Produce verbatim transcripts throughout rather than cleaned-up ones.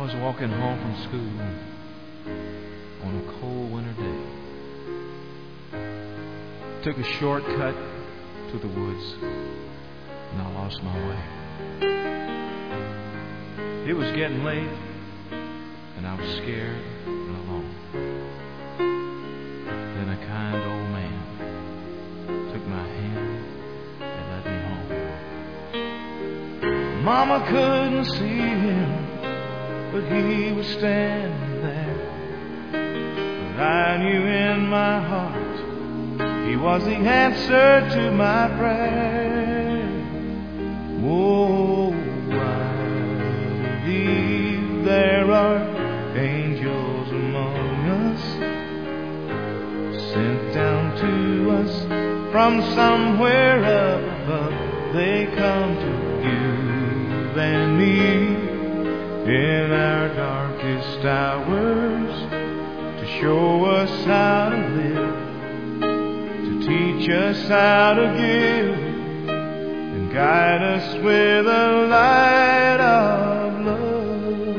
was walking home from school on a cold winter day. Took a shortcut to the woods, and I lost my way. It was getting late, and I was scared and alone. Then a kind old man took my hand and led me home. Mama couldn't see him, but he was standing there. But I knew in my heart he was the answer to my prayer. Oh, I believe there are angels among us, sent down to us from somewhere up above. They come to you and me in our darkest hours, to show us how to live, to teach us how to give, and guide us with a light of love.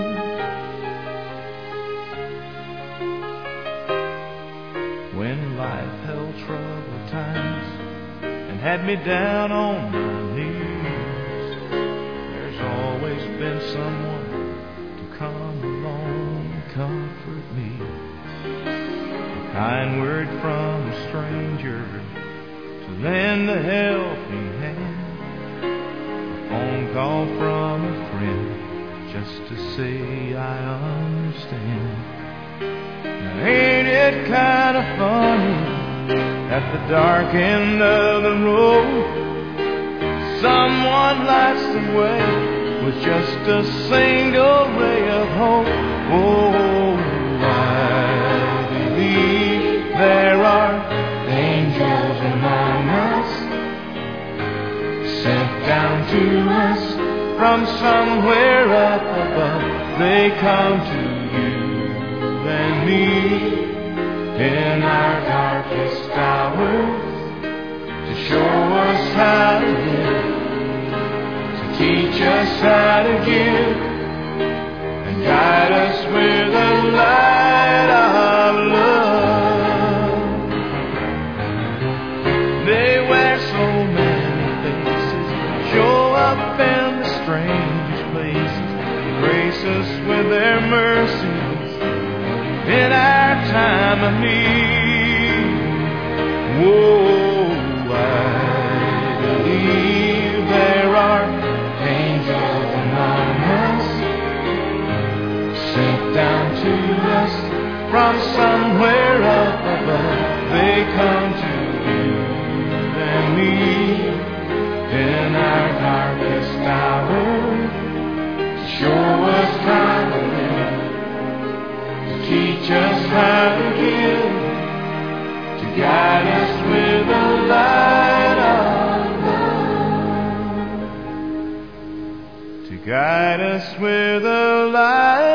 When life held troubled times and had me down on my knees, there's always been someone to come along and comfort me. A kind word from a stranger to lend a helping hand, a phone call from a friend just to say I understand. Now ain't it kind of funny, at the dark end of the road, someone lights the way with just a single ray of hope. Oh, I believe there are angels among us, sent down to us from somewhere up above. They come to you and me in our darkest hours, to show us how to live, to teach us how to give, and guide us with a light of love. They wear so many faces, show up in the strange places, grace us with their mercies in our time of need. Whoa, I believe there are angels among us, sent down to us from somewhere up above. They come to you and me in our darkest hour, to show us how to live, teach us how to give, to guide us with a light of love, to guide us with a light